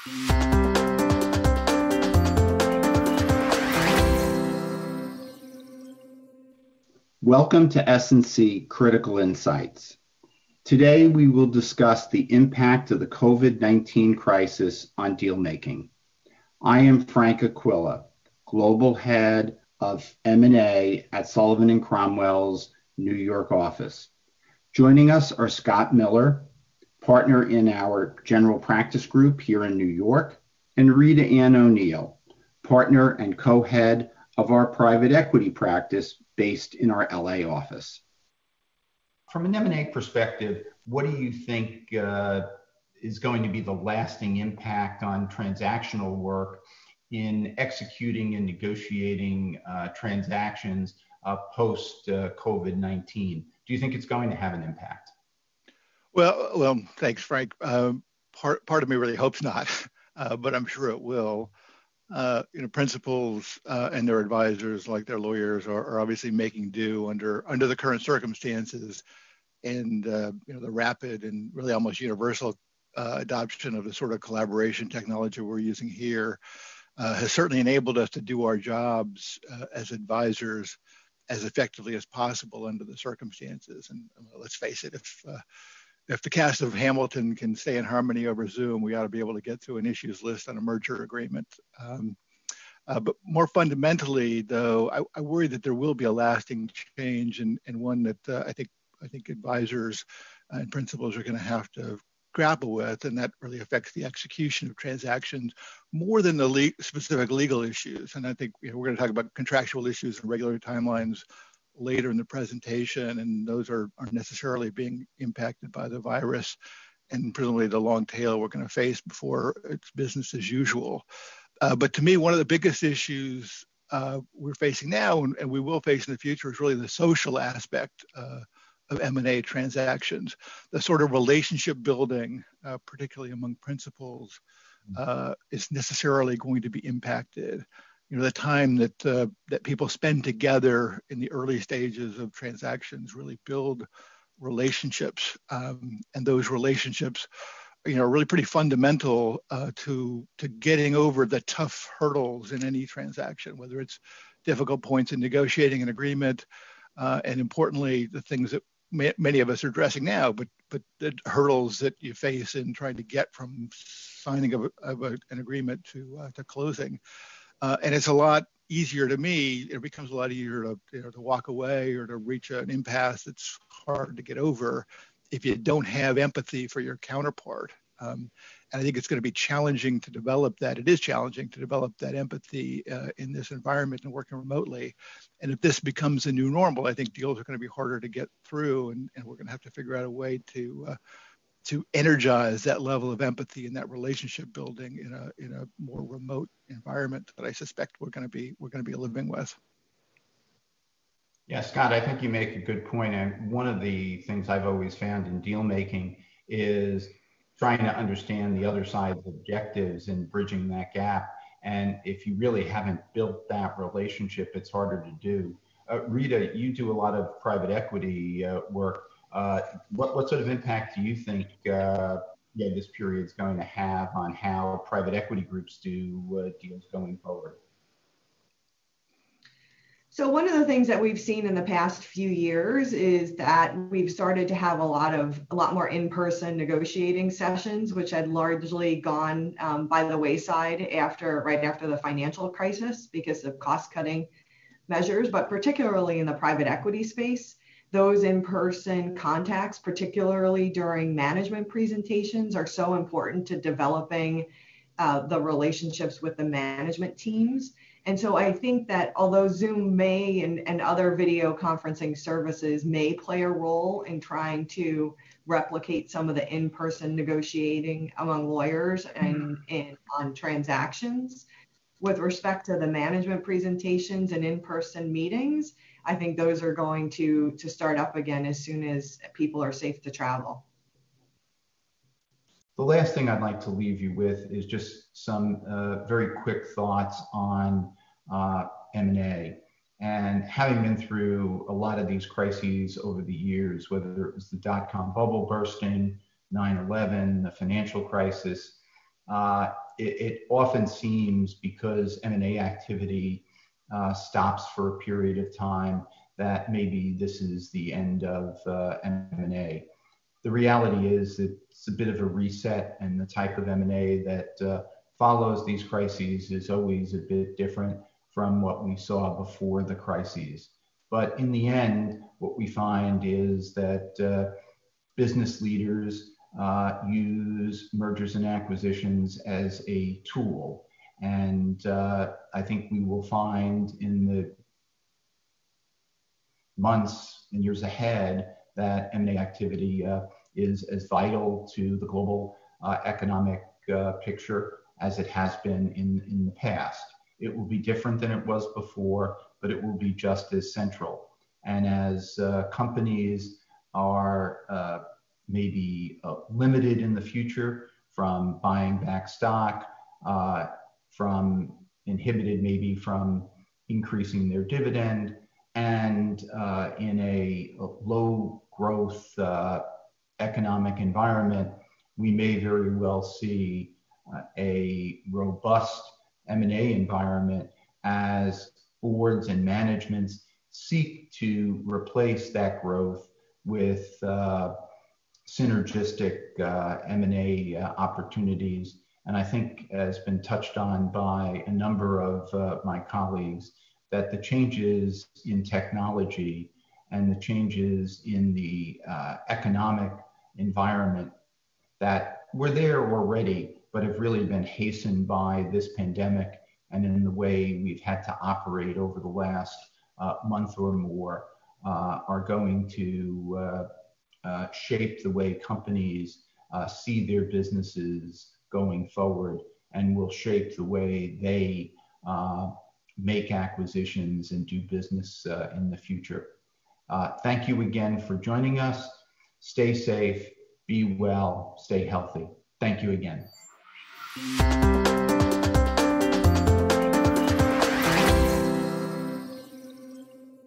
Welcome to S&C Critical Insights. Today, we will discuss the impact of the COVID-19 crisis on deal making. I am Frank Aquila, Global Head of M&A at Sullivan & Cromwell's New York office. Joining us are Scott Miller, partner in our general practice group here in New York, and Rita Ann O'Neill, partner and co-head of our private equity practice based in our LA office. From an M&A perspective, what do you think is going to be the lasting impact on transactional work in executing and negotiating transactions post COVID-19? Do you think it's going to have an impact? Well, thanks, Frank. Part of me really hopes not, but I'm sure it will. Principals and their advisors, like their lawyers, are obviously making do under the current circumstances, and the rapid and really almost universal adoption of the sort of collaboration technology we're using here has certainly enabled us to do our jobs as advisors as effectively as possible under the circumstances. And let's face it, if the cast of Hamilton can stay in harmony over Zoom, we ought to be able to get through an issues list on a merger agreement. But more fundamentally, though, I worry that there will be a lasting change, and one that I think advisors and principals are going to have to grapple with, and that really affects the execution of transactions more than the specific legal issues. And I think we're going to talk about contractual issues and regulatory timelines later in the presentation, and those are necessarily being impacted by the virus and presumably the long tail we're going to face before it's business as usual. But to me, one of the biggest issues we're facing now and we will face in the future is really the social aspect of M&A transactions. The sort of relationship building, particularly among principals, is necessarily going to be impacted. The time that people spend together in the early stages of transactions really build relationships, and those relationships, are really pretty fundamental to getting over the tough hurdles in any transaction, whether it's difficult points in negotiating an agreement, and importantly, the things that many of us are addressing now, but the hurdles that you face in trying to get from signing of an agreement to closing. And it's a lot easier to me. It becomes a lot easier to walk away or to reach an impasse that's hard to get over if you don't have empathy for your counterpart. And I think it's going to be challenging to develop that. It is challenging to develop that empathy in this environment and working remotely. And if this becomes a new normal, I think deals are going to be harder to get through, and we're going to have to figure out a way to energize that level of empathy and that relationship building in a more remote environment that I suspect we're going to be living with. Yeah, Scott, I think you make a good point. And one of the things I've always found in deal making is trying to understand the other side's objectives and bridging that gap. And if you really haven't built that relationship, it's harder to do. Rita, you do a lot of private equity work. What sort of impact do you think this period is going to have on how private equity groups do deals going forward? So one of the things that we've seen in the past few years is that we've started to have a lot more in-person negotiating sessions, which had largely gone by the wayside right after the financial crisis because of cost-cutting measures, but particularly in the private equity space. Those in-person contacts, particularly during management presentations, are so important to developing the relationships with the management teams. And so I think that although Zoom may and other video conferencing services may play a role in trying to replicate some of the in-person negotiating among lawyers and on transactions, with respect to the management presentations and in-person meetings, I think those are going to start up again as soon as people are safe to travel. The last thing I'd like to leave you with is just some very quick thoughts on M&A. And having been through a lot of these crises over the years, whether it was the dot-com bubble bursting, 9/11, the financial crisis, it often seems, because M&A activity stops for a period of time, that maybe this is the end of M&A. The reality is it's a bit of a reset, and the type of M&A that follows these crises is always a bit different from what we saw before the crises. But in the end, what we find is that business leaders use mergers and acquisitions as a tool. And I think we will find in the months and years ahead that M&A activity is as vital to the global economic picture as it has been in the past. It will be different than it was before, but it will be just as central. And as companies are maybe limited in the future from buying back stock, from inhibited maybe from increasing their dividend, and in a low growth economic environment, we may very well see a robust M&A environment as boards and managements seek to replace that growth with synergistic M&A opportunities. And I think, as been touched on by a number of my colleagues, that the changes in technology and the changes in the economic environment that were there already, but have really been hastened by this pandemic and in the way we've had to operate over the last month or more, are going to shape the way companies see their businesses going forward, and will shape the way they make acquisitions and do business in the future. Thank you again for joining us. Stay safe, be well, stay healthy. Thank you again.